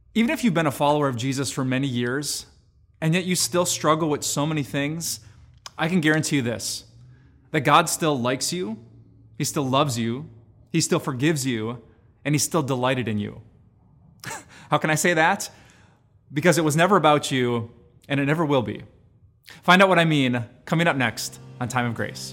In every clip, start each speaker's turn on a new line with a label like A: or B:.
A: Even if you've been a follower of Jesus for many years, and yet you still struggle with so many things, I can guarantee you this, that God still likes you, He still loves you, He still forgives you, and He's still delighted in you. How can I say that? Because it was never about you, and it never will be. Find out what I mean coming up next on Time of Grace.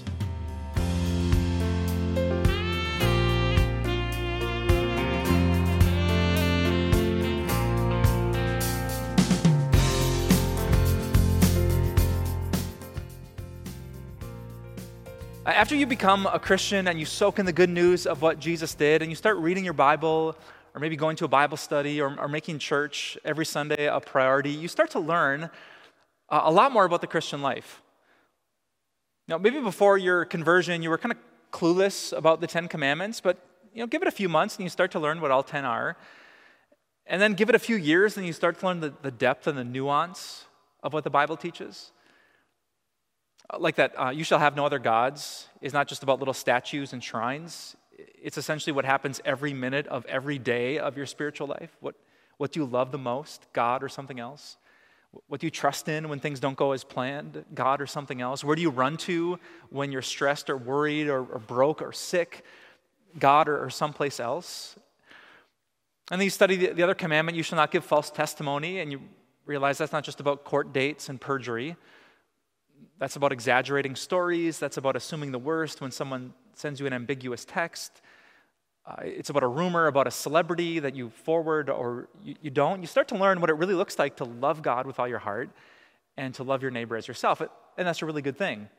A: After you become a Christian and you soak in the good news of what Jesus did and you start reading your Bible or maybe going to a Bible study or making church every Sunday a priority, you start to learn a lot more about the Christian life. Now, maybe before your conversion, you were kind of clueless about the 10 Commandments, but give it a few months and you start to learn what all 10 are. And then give it a few years and you start to learn the depth and the nuance of what the Bible teaches. Like that, you shall have no other gods is not just about little statues and shrines. It's essentially what happens every minute of every day of your spiritual life. What do you love the most, God or something else? What do you trust in when things don't go as planned, God or something else? Where do you run to when you're stressed or worried or broke or sick, God or someplace else? And then you study the other commandment, you shall not give false testimony, and you realize that's not just about court dates and perjury. That's about exaggerating stories. That's about assuming the worst when someone sends you an ambiguous text. It's about a rumor about a celebrity that you forward or you don't. You start to learn what it really looks like to love God with all your heart and to love your neighbor as yourself. And that's a really good thing.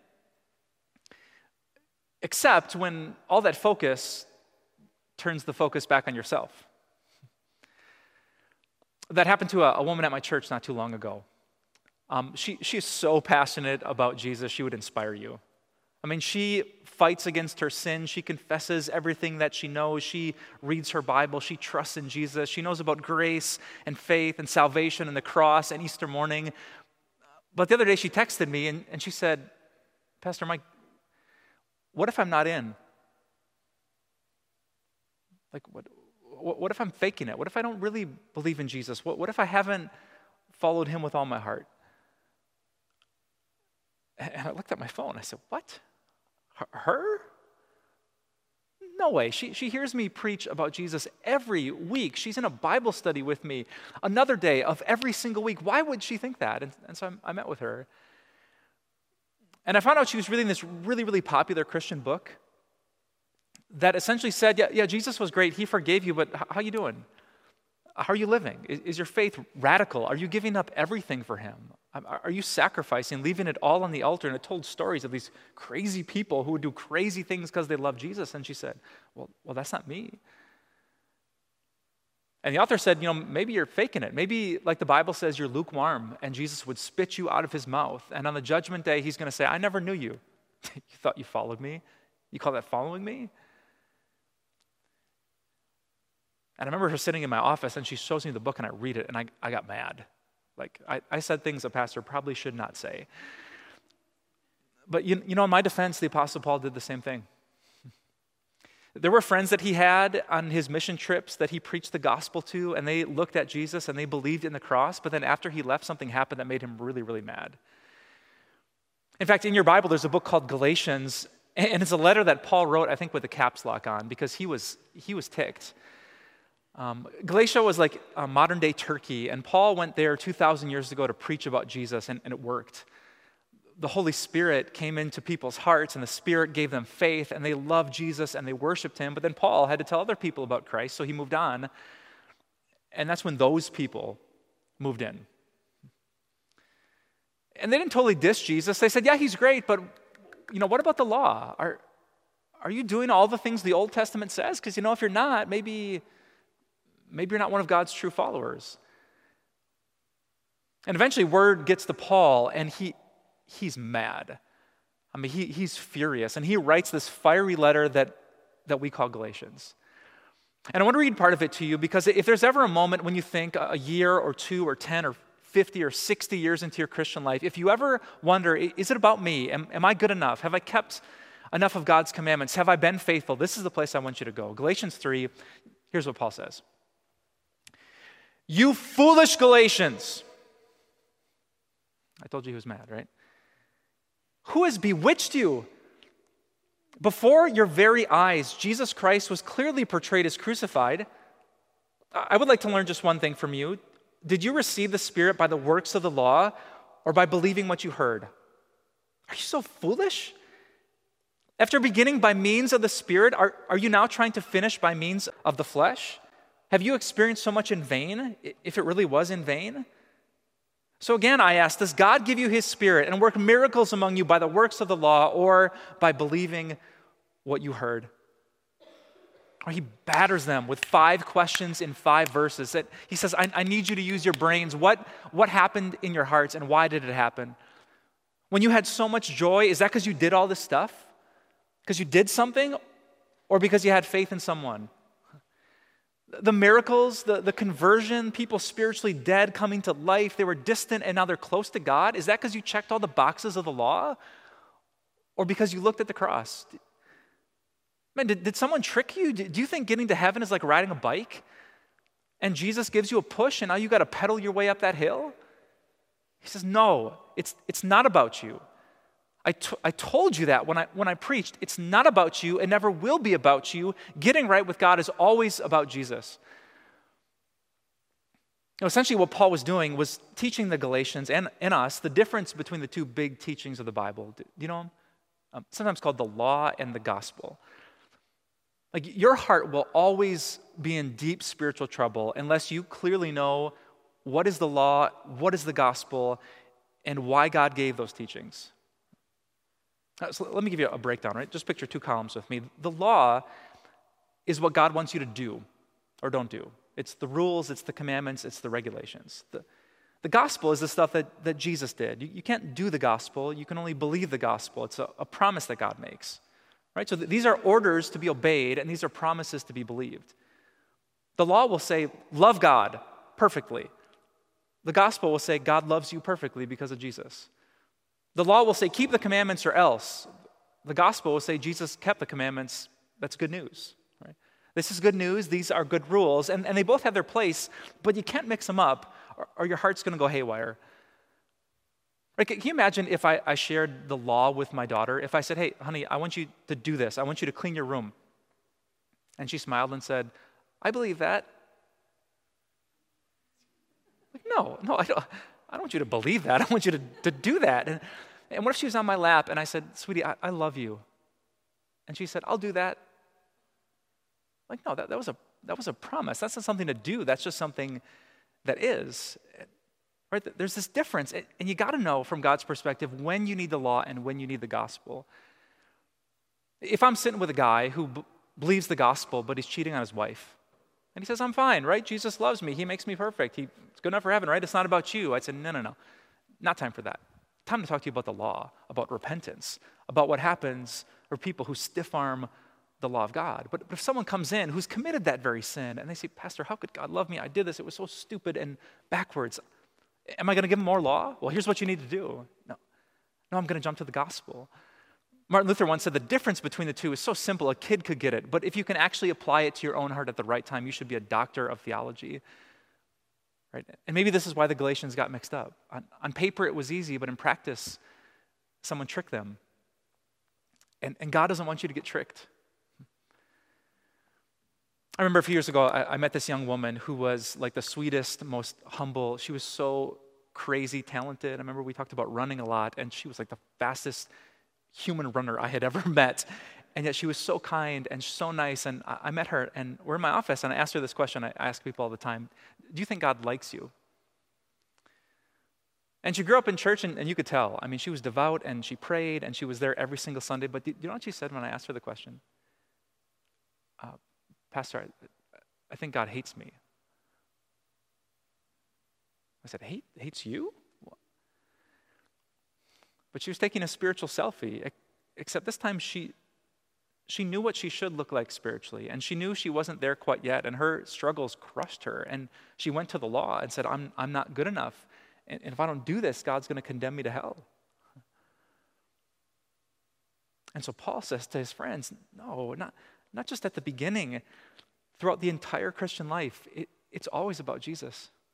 A: Except when all that focus turns the focus back on yourself. That happened to a woman at my church not too long ago. She's so passionate about Jesus, she would inspire you. I mean, she fights against her sin. She confesses everything that she knows. She reads her Bible. She trusts in Jesus. She knows about grace and faith and salvation and the cross and Easter morning. But the other day she texted me and she said, Pastor Mike, what if I'm not in? Like, what if I'm faking it? What if I don't really believe in Jesus? What if I haven't followed Him with all my heart? And I looked at my phone. I said, what? Her? No way. She hears me preach about Jesus every week. She's in a Bible study with me another day of every single week. Why would she think that? And so I met with her. And I found out she was reading this really, really popular Christian book that essentially said, yeah, Jesus was great. He forgave you, but how you doing? How are you living? Is your faith radical? Are you giving up everything for Him? Are you sacrificing, leaving it all on the altar? And it told stories of these crazy people who would do crazy things because they love Jesus. And she said, well, that's not me. And the author said, maybe you're faking it. Maybe, like the Bible says, you're lukewarm and Jesus would spit you out of His mouth. And on the judgment day, He's going to say, I never knew you. You thought you followed me? You call that following me? And I remember her sitting in my office and she shows me the book and I read it and I got mad. Like, I said things a pastor probably should not say. But in my defense, the Apostle Paul did the same thing. There were friends that he had on his mission trips that he preached the gospel to, and they looked at Jesus and they believed in the cross, but then after he left, something happened that made him really, really mad. In fact, in your Bible, there's a book called Galatians, and it's a letter that Paul wrote, I think, with a caps lock on, because he was ticked. Galatia was like modern-day Turkey, and Paul went there 2,000 years ago to preach about Jesus, and it worked. The Holy Spirit came into people's hearts, and the Spirit gave them faith, and they loved Jesus, and they worshiped Him. But then Paul had to tell other people about Christ, so he moved on, and that's when those people moved in. And they didn't totally diss Jesus. They said, yeah, He's great, but what about the law? Are you doing all the things the Old Testament says? Because if you're not, maybe you're not one of God's true followers. And eventually word gets to Paul, and he's mad. I mean, he's furious, and he writes this fiery letter that we call Galatians. And I want to read part of it to you, because if there's ever a moment when you think a year or 2 or 10 or 50 or 60 years into your Christian life, if you ever wonder, is it about me? Am I good enough? Have I kept enough of God's commandments? Have I been faithful? This is the place I want you to go. Galatians 3, here's what Paul says. You foolish Galatians. I told you he was mad, right? Who has bewitched you? Before your very eyes, Jesus Christ was clearly portrayed as crucified. I would like to learn just one thing from you. Did you receive the Spirit by the works of the law or by believing what you heard? Are you so foolish? After beginning by means of the Spirit, are you now trying to finish by means of the flesh? Have you experienced so much in vain, if it really was in vain? So again, I ask, does God give you his Spirit and work miracles among you by the works of the law or by believing what you heard? Or he batters them with 5 questions in 5 verses. That he says, I need you to use your brains. What happened in your hearts and why did it happen? When you had so much joy, is that because you did all this stuff? Because you did something? Or because you had faith in someone? The miracles, the conversion, people spiritually dead coming to life, they were distant and now they're close to God. Is that because you checked all the boxes of the law? Or because you looked at the cross? Man, did someone trick you? Do you think getting to heaven is like riding a bike? And Jesus gives you a push and now you got to pedal your way up that hill? He says, no, it's not about you. I told you that when I preached. It's not about you. It never will be about you. Getting right with God is always about Jesus. Now, essentially what Paul was doing was teaching the Galatians and us the difference between the 2 big teachings of the Bible. Do you know them? Sometimes called the law and the gospel. Like your heart will always be in deep spiritual trouble unless you clearly know what is the law, what is the gospel, and why God gave those teachings. So let me give you a breakdown, right? Just picture 2 columns with me. The law is what God wants you to do or don't do. It's the rules, it's the commandments, it's the regulations. The gospel is the stuff that Jesus did. You can't do the gospel, you can only believe the gospel. It's a promise that God makes, right? So these are orders to be obeyed, and these are promises to be believed. The law will say, love God perfectly. The gospel will say, God loves you perfectly because of Jesus. The law will say, keep the commandments or else. The gospel will say, Jesus kept the commandments. That's good news. Right? This is good news. These are good rules. And they both have their place, but you can't mix them up or your heart's going to go haywire. Right? Can you imagine if I shared the law with my daughter? If I said, hey, honey, I want you to do this. I want you to clean your room. And she smiled and said, I believe that. Like, no, I don't want you to believe that. I want you to do that. And what if she was on my lap and I said, sweetie, I love you. And she said, I'll do that. Like, no, that was a promise. That's not something to do. That's just something that is. Right? There's this difference. And you got to know from God's perspective when you need the law and when you need the gospel. If I'm sitting with a guy who believes the gospel, but he's cheating on his wife, and he says, I'm fine, right? Jesus loves me. He makes me perfect. He's good enough for heaven, right? It's not about you. I said, no. Not time for that. Time to talk to you about the law, about repentance, about what happens for people who stiff-arm the law of God. But if someone comes in who's committed that very sin, and they say, Pastor, how could God love me? I did this. It was so stupid and backwards. Am I going to give them more law? Well, here's what you need to do. No, I'm going to jump to the gospel. Martin Luther once said the difference between the 2 is so simple, a kid could get it. But if you can actually apply it to your own heart at the right time, you should be a doctor of theology. Right? And maybe this is why the Galatians got mixed up. On paper, it was easy, but in practice, someone tricked them. And God doesn't want you to get tricked. I remember a few years ago, I met this young woman who was like the sweetest, most humble. She was so crazy talented. I remember we talked about running a lot, and she was like the fastest human runner I had ever met. And yet she was so kind and so nice. And I met her, and we're in my office, and I asked her this question I ask people all the time. Do you think God likes you? And she grew up in church, and you could tell. I mean, she was devout, and she prayed, and she was there every single Sunday. But do you know what she said when I asked her the question? Pastor, I think God hates me. I said, hates you? But she was taking a spiritual selfie, except this time she knew what she should look like spiritually, and she knew she wasn't there quite yet, and her struggles crushed her, and she went to the law and said, I'm not good enough, and if I don't do this, God's going to condemn me to hell. And so Paul says to his friends, no, not just at the beginning. Throughout the entire Christian life, it's always about Jesus.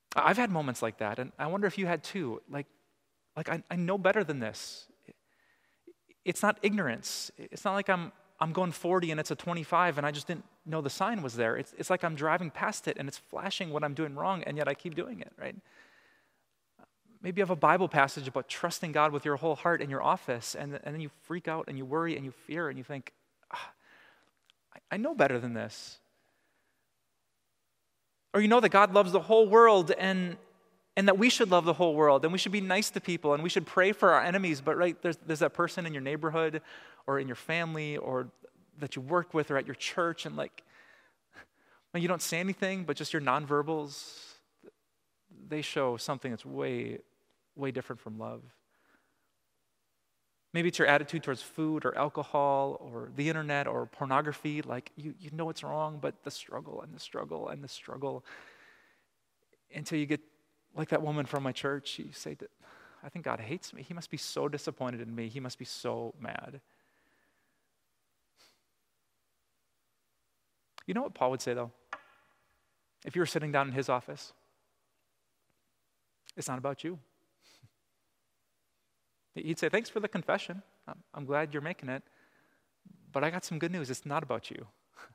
A: I've had moments like that, and I wonder if you had too. I know better than this. It's not ignorance. It's not like I'm going 40 and it's a 25 and I just didn't know the sign was there. It's like I'm driving past it and it's flashing what I'm doing wrong, and yet I keep doing it, right? Maybe you have a Bible passage about trusting God with your whole heart in your office, and then you freak out and you worry and you fear and you think, I know better than this. Or you know that God loves the whole world and that we should love the whole world, and we should be nice to people, and we should pray for our enemies, but right, there's that person in your neighborhood or in your family or that you work with or at your church, and you don't say anything, but just your nonverbals, they show something that's way, way different from love. Maybe it's your attitude towards food or alcohol or the internet or pornography. You know it's wrong, but the struggle and the struggle and the struggle until you get like that woman from my church. You say, I think God hates me. He must be so disappointed in me. He must be so mad. You know what Paul would say, though? If you were sitting down in his office, it's not about you. He'd say, thanks for the confession. I'm glad you're making it. But I got some good news. It's not about you.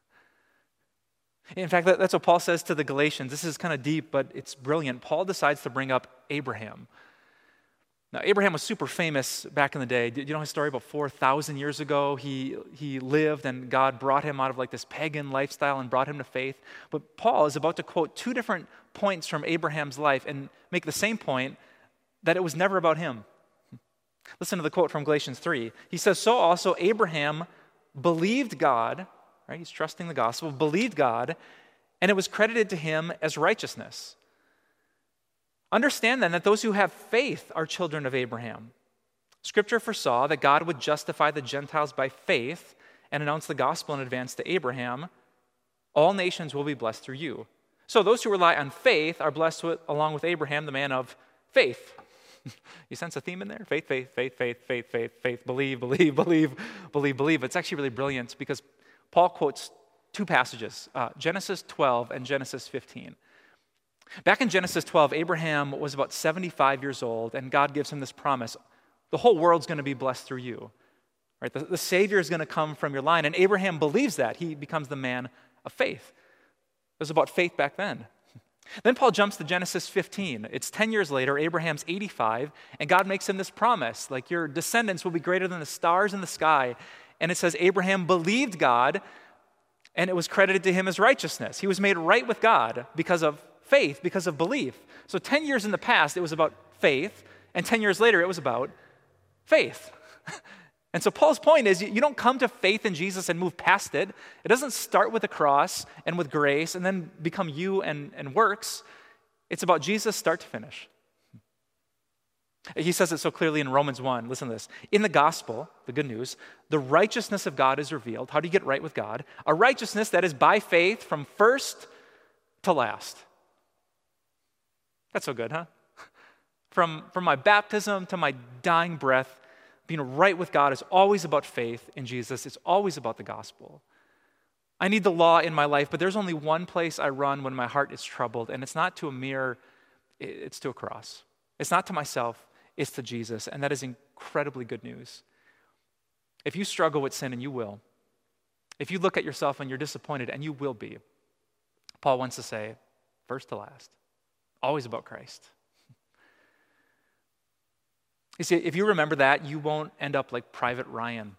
A: In fact, that's what Paul says to the Galatians. This is kind of deep, but it's brilliant. Paul decides to bring up Abraham. Now, Abraham was super famous back in the day. Do you know his story? About 4,000 years ago, he lived, and God brought him out of this pagan lifestyle and brought him to faith. But Paul is about to quote two different points from Abraham's life and make the same point, that it was never about him. Listen to the quote from Galatians 3. He says, so also Abraham believed God, right? He's trusting the gospel, believed God, and it was credited to him as righteousness. Understand then that those who have faith are children of Abraham. Scripture foresaw that God would justify the Gentiles by faith and announce the gospel in advance to Abraham. All nations will be blessed through you. So those who rely on faith are blessed along with Abraham, the man of faith. You sense a theme in there? Faith, faith, faith, faith, faith, faith, faith, believe, believe, believe, believe, believe. It's actually really brilliant because Paul quotes two passages, Genesis 12 and Genesis 15. Back in Genesis 12, Abraham was about 75 years old, and God gives him this promise. The whole world's going to be blessed through you. Right? The Savior is going to come from your line, and Abraham believes that. He becomes the man of faith. It was about faith back then. Then Paul jumps to Genesis 15. It's 10 years later, Abraham's 85, and God makes him this promise, your descendants will be greater than the stars in the sky. And it says Abraham believed God, and it was credited to him as righteousness. He was made right with God because of faith, because of belief. So 10 years in the past, it was about faith, and 10 years later, it was about faith. And so Paul's point is, you don't come to faith in Jesus and move past it. It doesn't start with the cross and with grace and then become you and works. It's about Jesus start to finish. He says it so clearly in Romans 1. Listen to this. In the gospel, the good news, the righteousness of God is revealed. How do you get right with God? A righteousness that is by faith from first to last. That's so good, huh? From my baptism to my dying breath, being right with God is always about faith in Jesus. It's always about the gospel. I need the law in my life, but there's only one place I run when my heart is troubled, and it's not to a mirror, it's to a cross. It's not to myself, it's to Jesus, and that is incredibly good news. If you struggle with sin, and you will, if you look at yourself and you're disappointed, and you will be, Paul wants to say, first to last, always about Christ. You see, if you remember that, you won't end up like Private Ryan.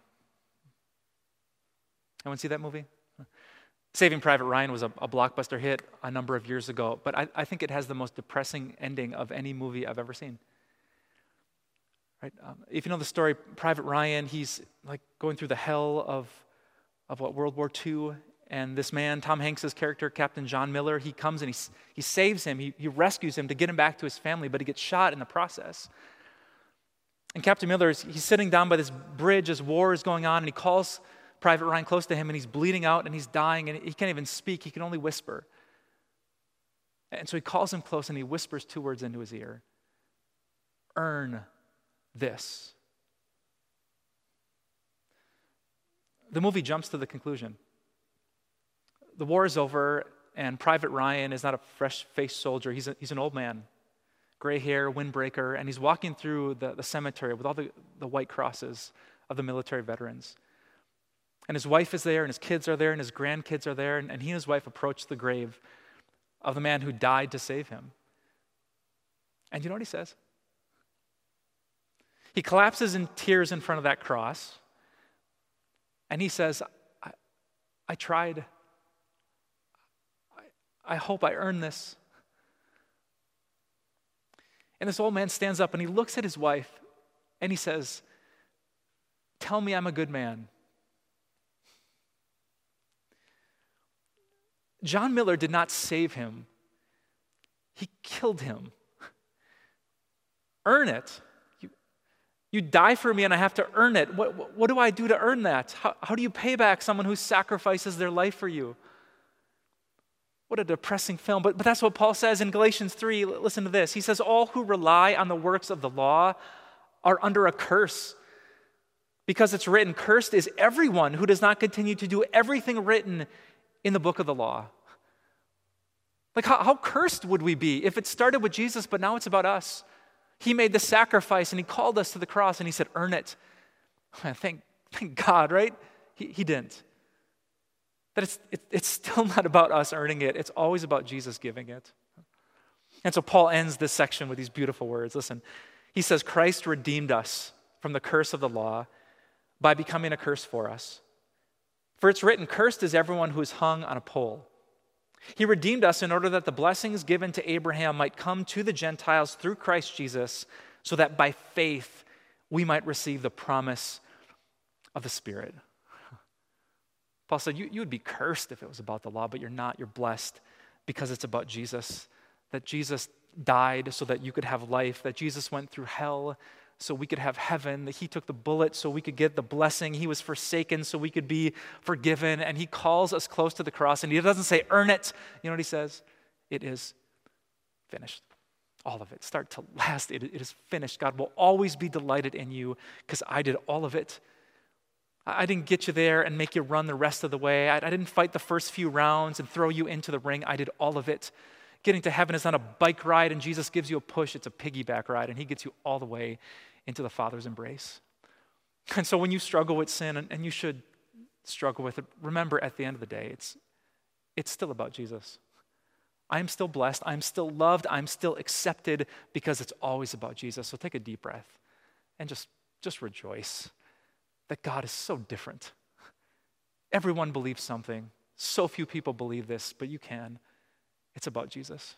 A: Anyone see that movie? Saving Private Ryan was a blockbuster hit a number of years ago, but I think it has the most depressing ending of any movie I've ever seen. Right? If you know the story, Private Ryan, he's going through the hell of World War II, and this man, Tom Hanks' character, Captain John Miller, he comes and he saves him, he rescues him to get him back to his family, but he gets shot in the process. And Captain Miller, he's sitting down by this bridge as war is going on, and he calls Private Ryan close to him, and he's bleeding out, and he's dying, and he can't even speak. He can only whisper. And so he calls him close, and he whispers two words into his ear. Earn this. The movie jumps to the conclusion. The war is over, and Private Ryan is not a fresh-faced soldier. He's an old man, gray hair, windbreaker, and he's walking through the cemetery with all the white crosses of the military veterans. And his wife is there, and his kids are there, and his grandkids are there, and he and his wife approach the grave of the man who died to save him. And you know what he says? He collapses in tears in front of that cross, and he says, I tried. I hope I earned this. And this old man stands up and he looks at his wife and he says, tell me I'm a good man. John Miller did not save him. He killed him. Earn it. You die for me and I have to earn it. What do I do to earn that? How do you pay back someone who sacrifices their life for you? What a depressing film. But that's what Paul says in Galatians 3. Listen to this. He says, all who rely on the works of the law are under a curse. Because it's written, cursed is everyone who does not continue to do everything written in the book of the law. Like how cursed would we be if it started with Jesus, but now it's about us? He made the sacrifice and he called us to the cross and he said, earn it. Thank God, right? He didn't. That it's still not about us earning it. It's always about Jesus giving it. And so Paul ends this section with these beautiful words. Listen, he says, Christ redeemed us from the curse of the law by becoming a curse for us. For it's written, cursed is everyone who is hung on a pole. He redeemed us in order that the blessings given to Abraham might come to the Gentiles through Christ Jesus, so that by faith we might receive the promise of the Spirit. Paul said, you would be cursed if it was about the law, but you're not. You're blessed because it's about Jesus, that Jesus died so that you could have life, that Jesus went through hell so we could have heaven, that he took the bullet so we could get the blessing. He was forsaken so we could be forgiven, and he calls us close to the cross, and he doesn't say, earn it. You know what he says? It is finished. All of it, start to last, it is finished. God will always be delighted in you because I did all of it. I didn't get you there and make you run the rest of the way. I didn't fight the first few rounds and throw you into the ring. I did all of it. Getting to heaven is not a bike ride and Jesus gives you a push. It's a piggyback ride and he gets you all the way into the Father's embrace. And so when you struggle with sin, and you should struggle with it, remember at the end of the day, it's still about Jesus. I'm still blessed. I'm still loved. I'm still accepted because it's always about Jesus. So take a deep breath and just rejoice that God is so different. Everyone believes something. So few people believe this, but you can. It's about Jesus.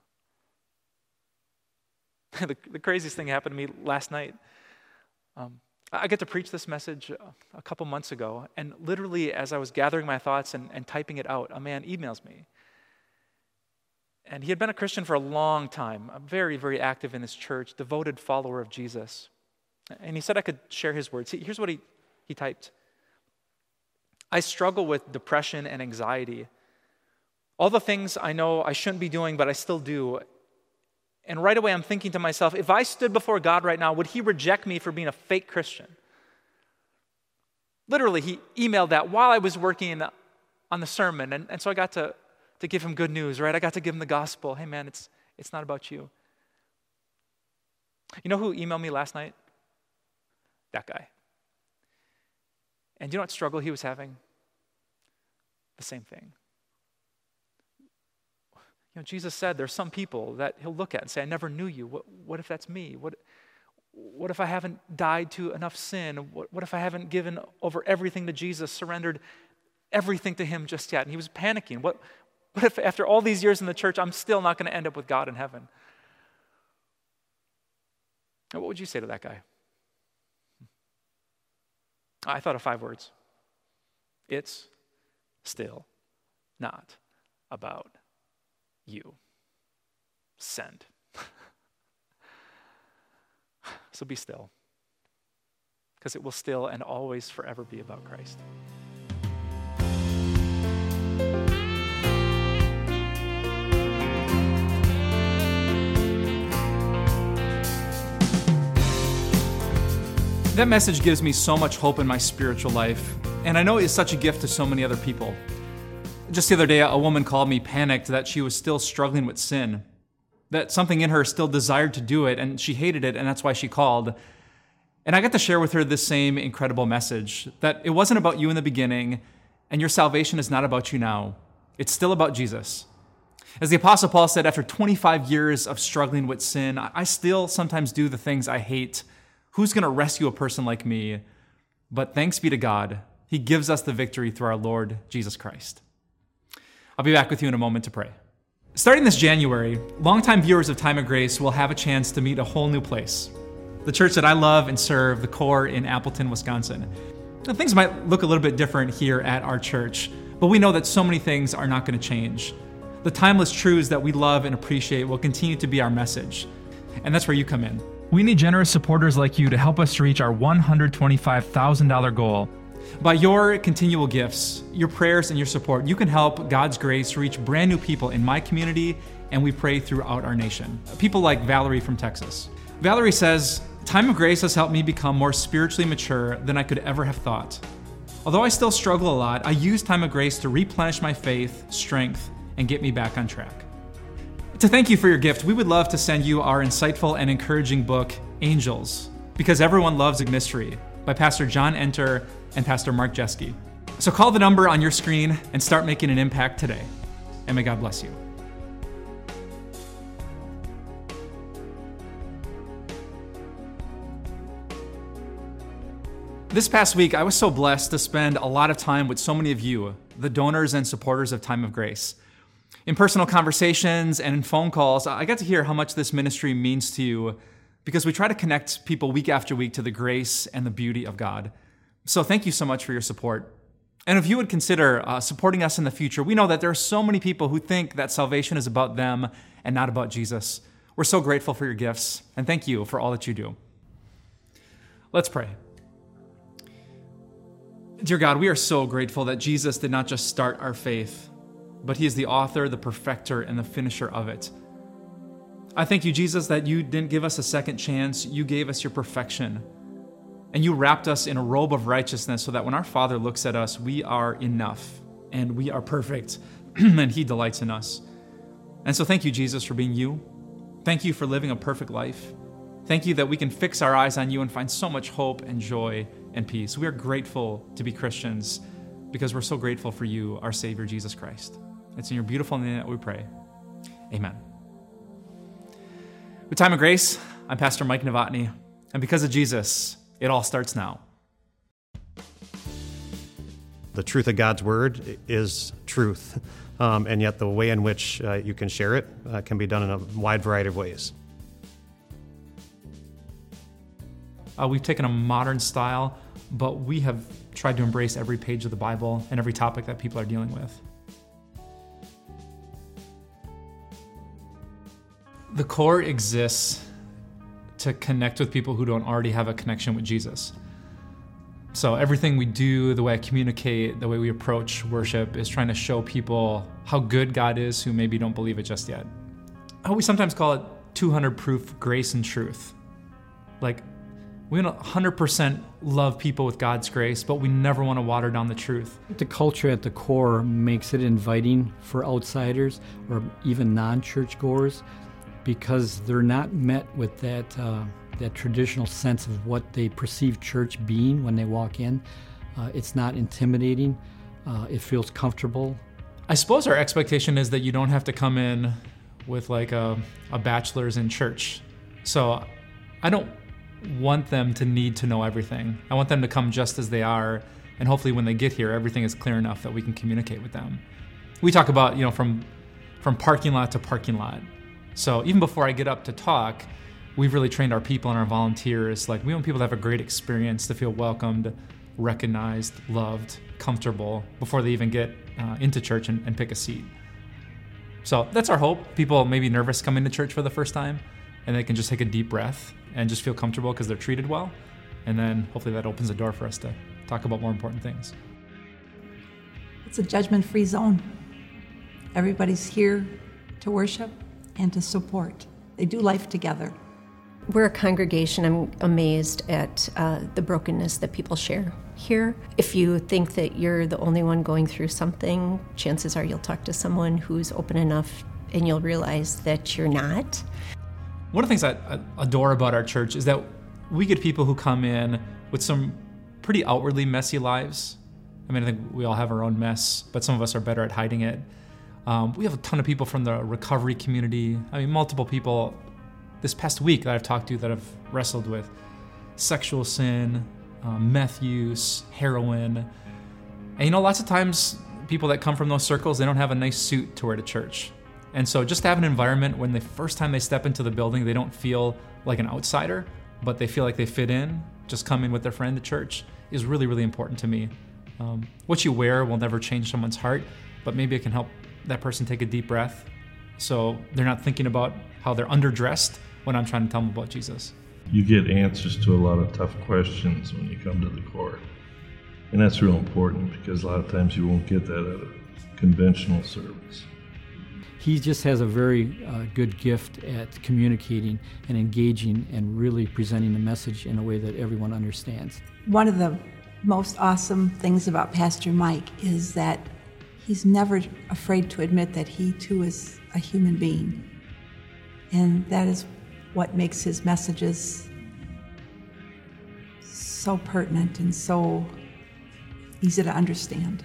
A: The craziest thing happened to me last night. I get to preach this message a couple months ago, and literally as I was gathering my thoughts and typing it out, a man emails me. And he had been a Christian for a long time, very, very active in his church, devoted follower of Jesus. And he said I could share his words. Here's what he typed. I struggle with depression and anxiety. All the things I know I shouldn't be doing, but I still do. And right away I'm thinking to myself, if I stood before God right now, would he reject me for being a fake Christian? Literally, he emailed that while I was working on the sermon. And so I got to give him good news, right? I got to give him the gospel. Hey man, it's not about you. You know who emailed me last night? That guy. And you know what struggle he was having? The same thing. You know, Jesus said there's some people that he'll look at and say, I never knew you. What if that's me? What if I haven't died to enough sin? What if I haven't given over everything to Jesus, surrendered everything to him just yet? And he was panicking. What if after all these years in the church, I'm still not going to end up with God in heaven? And what would you say to that guy? I thought of 5 words. It's still not about you. Send. So be still, because it will still and always forever be about Christ. That message gives me so much hope in my spiritual life, and I know it's such a gift to so many other people. Just the other day, a woman called me panicked that she was still struggling with sin, that something in her still desired to do it, and she hated it, and that's why she called. And I got to share with her this same incredible message, that it wasn't about you in the beginning, and your salvation is not about you now. It's still about Jesus. As the Apostle Paul said, after 25 years of struggling with sin, I still sometimes do the things I hate. Who's going to rescue a person like me? But thanks be to God, He gives us the victory through our Lord Jesus Christ. I'll be back with you in a moment to pray. Starting this January, longtime viewers of Time of Grace will have a chance to meet a whole new place. The church that I love and serve, the Core in Appleton, Wisconsin. Now, things might look a little bit different here at our church, but we know that so many things are not going to change. The timeless truths that we love and appreciate will continue to be our message. And that's where you come in. We need generous supporters like you to help us reach our $125,000 goal. By your continual gifts, your prayers, and your support, you can help God's grace reach brand new people in my community, and we pray throughout our nation. People like Valerie from Texas. Valerie says, "Time of Grace has helped me become more spiritually mature than I could ever have thought. Although I still struggle a lot, I use Time of Grace to replenish my faith, strength, and get me back on track." To thank you for your gift, we would love to send you our insightful and encouraging book, Angels, Because Everyone Loves a Mystery, by Pastor John Enter and Pastor Mark Jeske. So call the number on your screen and start making an impact today. And may God bless you. This past week, I was so blessed to spend a lot of time with so many of you, the donors and supporters of Time of Grace. In personal conversations and in phone calls, I got to hear how much this ministry means to you because we try to connect people week after week to the grace and the beauty of God. So thank you so much for your support. And if you would consider supporting us in the future, we know that there are so many people who think that salvation is about them and not about Jesus. We're so grateful for your gifts, and thank you for all that you do. Let's pray. Dear God, we are so grateful that Jesus did not just start our faith, but He is the author, the perfecter, and the finisher of it. I thank you, Jesus, that you didn't give us a second chance. You gave us your perfection. And you wrapped us in a robe of righteousness so that when our Father looks at us, we are enough and we are perfect and He delights in us. And so thank you, Jesus, for being you. Thank you for living a perfect life. Thank you that we can fix our eyes on you and find so much hope and joy and peace. We are grateful to be Christians because we're so grateful for you, our Savior, Jesus Christ. It's in your beautiful name that we pray. Amen. With Time of Grace, I'm Pastor Mike Novotny, and because of Jesus, it all starts now.
B: The truth of God's Word is truth, and yet the way in which you can share it can be done in a wide variety of ways.
A: We've taken a modern style, but we have tried to embrace every page of the Bible and every topic that people are dealing with. The Core exists to connect with people who don't already have a connection with Jesus. So everything we do, the way I communicate, the way we approach worship is trying to show people how good God is who maybe don't believe it just yet. We sometimes call it 200 proof grace and truth. Like, we want to 100% love people with God's grace, but we never want to water down the truth.
C: The culture at the Core makes it inviting for outsiders or even non-church goers because they're not met with that traditional sense of what they perceive church being when they walk in. It's not intimidating. It feels comfortable.
A: I suppose our expectation is that you don't have to come in with like a bachelor's in church. So I don't want them to need to know everything. I want them to come just as they are, and hopefully when they get here, everything is clear enough that we can communicate with them. We talk about, from parking lot to parking lot. So even before I get up to talk, we've really trained our people and our volunteers. Like, we want people to have a great experience, to feel welcomed, recognized, loved, comfortable before they even get into church and pick a seat. So that's our hope. People may be nervous coming to church for the first time, and they can just take a deep breath and just feel comfortable because they're treated well. And then hopefully that opens the door for us to talk about more important things.
D: It's a judgment-free zone. Everybody's here to worship and to support. They do life together.
E: We're a congregation. I'm amazed at the brokenness that people share here. If you think that you're the only one going through something, chances are you'll talk to someone who's open enough and you'll realize that you're not.
F: One of the things I adore about our church is that we get people who come in with some pretty outwardly messy lives. I mean, I think we all have our own mess, but some of us are better at hiding it. We have a ton of people from the recovery community. I mean, multiple people this past week that I've talked to that have wrestled with sexual sin, meth use, heroin. And lots of times people that come from those circles, they don't have a nice suit to wear to church. And so just to have an environment when the first time they step into the building, they don't feel like an outsider, but they feel like they fit in, just coming with their friend to church, is really, really important to me. What you wear will never change someone's heart, but maybe it can help that person take a deep breath so they're not thinking about how they're underdressed when I'm trying to tell them about Jesus.
G: You get answers to a lot of tough questions when you come to the core. And that's real important because a lot of times you won't get that at a conventional service.
C: He just has a very good gift at communicating and engaging and really presenting the message in a way that everyone understands.
D: One of the most awesome things about Pastor Mike is that he's never afraid to admit that he too is a human being. And that is what makes his messages so pertinent and so easy to understand.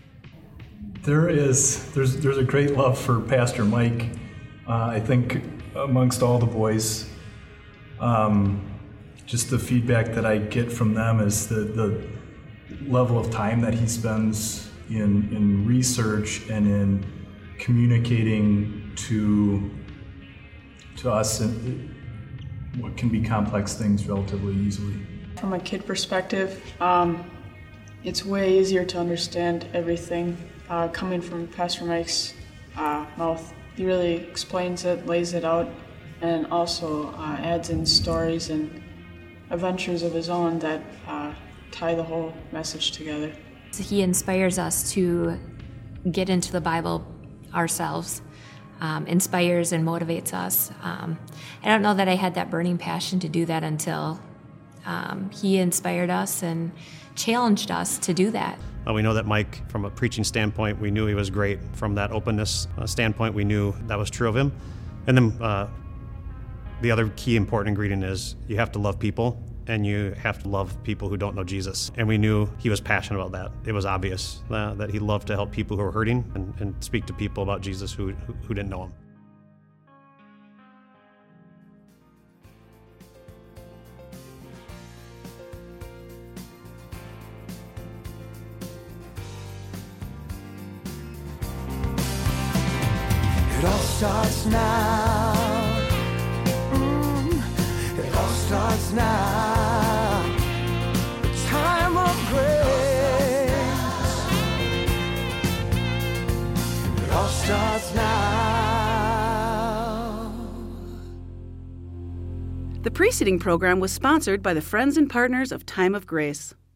H: There's a great love for Pastor Mike. I think amongst all the boys, just the feedback that I get from them is the level of time that he spends in research and in communicating to us and what can be complex things relatively easily.
I: From a kid perspective, it's way easier to understand everything coming from Pastor Mike's mouth. He really explains it, lays it out, and also adds in stories and adventures of his own that tie the whole message together.
J: He inspires us to get into the Bible ourselves, inspires and motivates us. I don't know that I had that burning passion to do that until he inspired us and challenged us to do that.
B: We know that Mike, from a preaching standpoint, we knew he was great. From that openness standpoint, we knew that was true of him. And then the other key important ingredient is you have to love people, and you have to love people who don't know Jesus. And we knew he was passionate about that. It was obvious that he loved to help people who were hurting and speak to people about Jesus who didn't know him.
K: It all starts now. It all starts now. The time of grace. It all starts now.
L: The preceding program was sponsored by the Friends and Partners of Time of Grace.